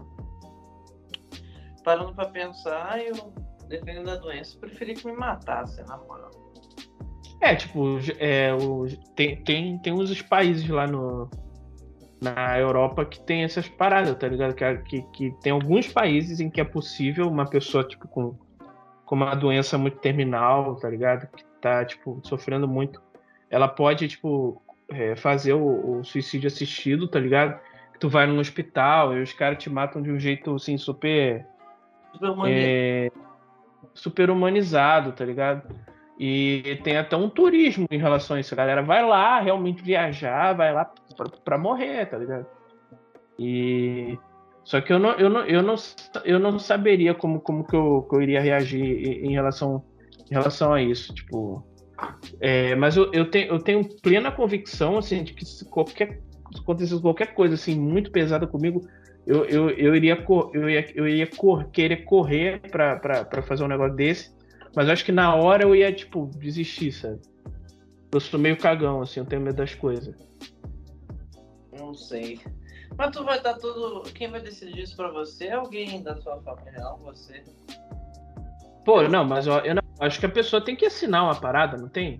Parando pra pensar, eu, dependendo da doença, preferi que me matasse, na moral. É, tipo, é, o, tem, tem, tem uns países lá no, na Europa que tem essas paradas, tá ligado? Que, que, que tem alguns países em que é possível uma pessoa, tipo, com, com uma doença muito terminal, tá ligado? Que tá, tipo, sofrendo muito. Ela pode, tipo, é, fazer o, o suicídio assistido, tá ligado? Que tu vai num hospital e os caras te matam de um jeito, assim, super... Super é, super humanizado, tá ligado? E tem até um turismo em relação a isso. A galera vai lá realmente viajar, vai lá pra, pra morrer, tá ligado? E só que eu não, eu não, eu não, eu não saberia como, como que, eu, que eu iria reagir em relação, em relação a isso, tipo. É, mas eu, eu, tenho, eu tenho plena convicção assim de que se qualquer se acontecesse qualquer coisa assim muito pesada comigo, eu, eu, eu iria, eu ia, eu ia cor, querer correr pra, pra, pra fazer um negócio desse, mas eu acho que na hora eu ia, tipo, desistir, sabe? Eu sou meio cagão, assim, eu tenho medo das coisas. Não sei. Mas tu vai dar tudo. Quem vai decidir isso pra você é alguém da sua família, não você. Pô, não, mas eu, eu não, acho que a pessoa tem que assinar uma parada, não tem?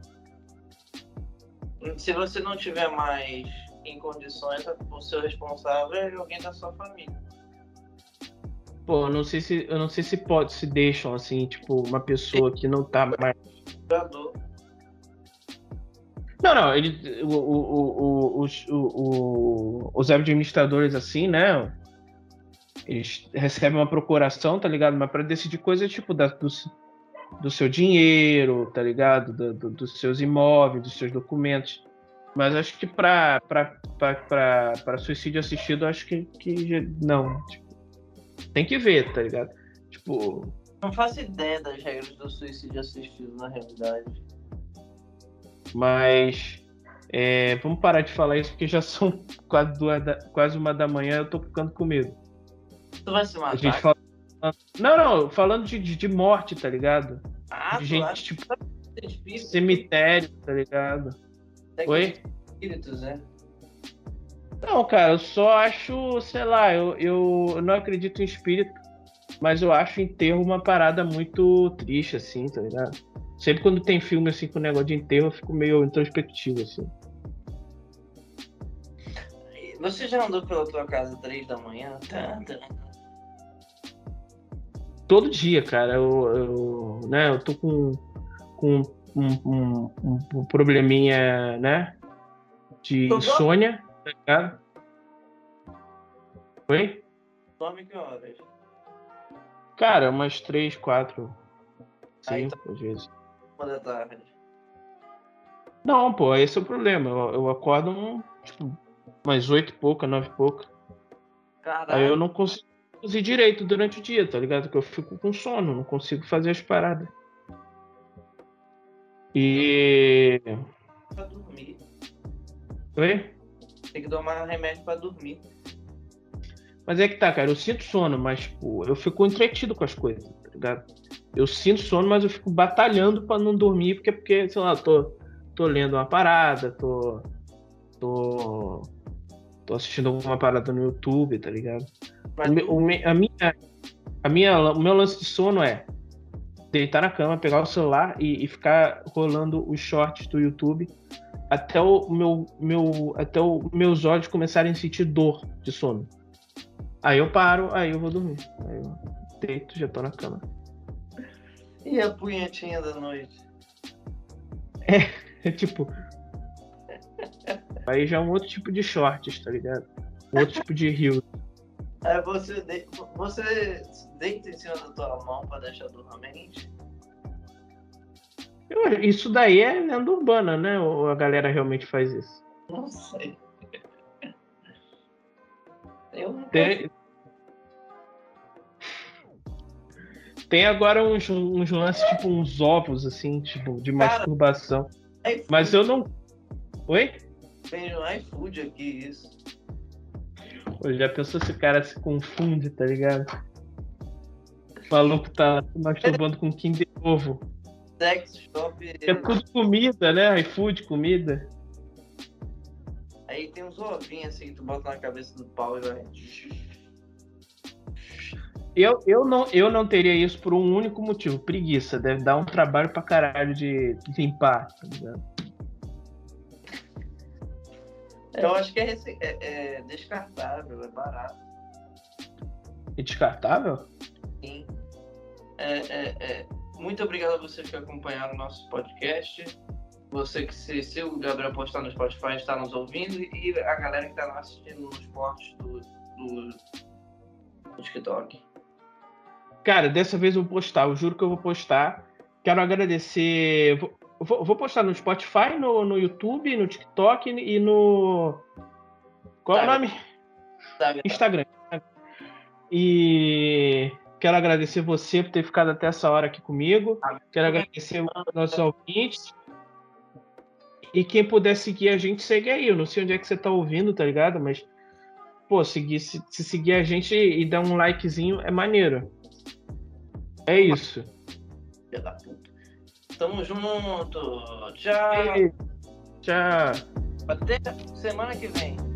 Se você não tiver mais em condições, o seu responsável é alguém da sua família. Pô, eu não sei se eu não sei se pode, se deixam assim, tipo, uma pessoa que não tá mais. Não, não, ele, o, o, o, os, o, o, os administradores, assim, né? Eles recebem uma procuração, tá ligado? Mas pra decidir coisas tipo da, do, do seu dinheiro, tá ligado? Do, do, dos seus imóveis, dos seus documentos. Mas acho que pra, pra, pra, pra, pra suicídio assistido, acho que, que não. Tipo, tem que ver, tá ligado? Tipo. Não faço ideia das regras do suicídio assistido na realidade. Mas é, vamos parar de falar isso porque já são quase, duas da, quase uma da manhã, eu tô ficando com medo. Tu vai se A gente matar? fala... Não, não, falando de, de, de morte, tá ligado? Ah, De tu gente, acha tipo, que tem espírito? cemitério, tá ligado? Tem que Oi? espíritos, né? Não, cara, eu só acho, sei lá, eu, eu não acredito em espírito, mas eu acho enterro uma parada muito triste, assim, tá ligado? Sempre quando tem filme assim com negócio de enterro, eu fico meio introspectivo, assim. E você já andou pela tua casa três da manhã? Tá, tá. Todo dia, cara, eu, eu, né, eu tô com, com um, um, um, um probleminha, né, de Tu dorme, insônia, tá ligado? Oi? dorme que horas? Cara, umas três, quatro, Aí tá cinco, às vezes. uma da tarde. Não, pô, esse é o problema. Eu, eu acordo um, tipo, umas oito e pouca, nove e pouca. Aí eu Caralho, não consigo fazer direito durante o dia, tá ligado? Que eu fico com sono, não consigo fazer as paradas. E. pra dormir. Oi? Tem que tomar remédio pra dormir. Mas é que tá, cara, eu sinto sono, mas, tipo, eu fico entretido com as coisas, tá ligado? Eu sinto sono, mas eu fico batalhando pra não dormir, porque, porque sei lá, eu tô, tô lendo uma parada, tô, tô, tô assistindo alguma parada no YouTube, tá ligado? O, Mas me- o tu, me- a minha, a minha, o meu lance de sono é deitar na cama, pegar o celular e, e ficar rolando os shorts do YouTube até o meu, meu, até os meus olhos começarem a sentir dor de sono. Aí eu paro, aí eu vou dormir. Aí eu deito, já tô na cama. e a punhetinha da noite? É tipo, aí já é um outro tipo de shorts, tá ligado? Um outro tipo de rio. Aí você, de... você deita em cima da tua mão pra deixar dormente? Eu- Isso daí é lenda urbana, né? Ou a galera realmente faz isso? Não sei. Eu nunca vi. Tem, tem agora uns, uns lances, tipo uns ovos, assim, tipo, de Cara, masturbação. Mas iFood, eu não. Oi? tem no iFood aqui isso. Pô, já pensou se o cara se confunde, tá ligado? O maluco tá se masturbando com Kinder Ovo. Sex Shop. É tudo comida, né? iFood, comida. Aí tem uns ovinhos assim que tu bota na cabeça do pau e vai. Eu, eu, não, eu não teria isso por um único motivo, preguiça. Deve dar um trabalho pra caralho de limpar, tá ligado? Eu acho que é, rece- é- é descartável, é barato. E descartável? Sim. É, é, é. Muito obrigado a vocês que acompanharam o nosso podcast. Você que se, se o Gabriel postar no Spotify está nos ouvindo e a galera que está assistindo nos cortes do, do, do TikTok. Cara, dessa vez eu vou postar, eu juro que eu vou postar. Quero agradecer. Vou, vou, vou postar no Spotify, no, no YouTube, no TikTok e no. Qual é o nome? Sabe? Instagram. E quero agradecer você por ter ficado até essa hora aqui comigo. Quero agradecer os nossos ouvintes. E quem puder seguir a gente, segue aí. Eu não sei onde é que você tá ouvindo, tá ligado? Mas, pô, seguir, se, se seguir a gente e dar um likezinho é maneiro. É isso. Filha da puta. Tamo junto. Tchau. Tchau. Até semana que vem.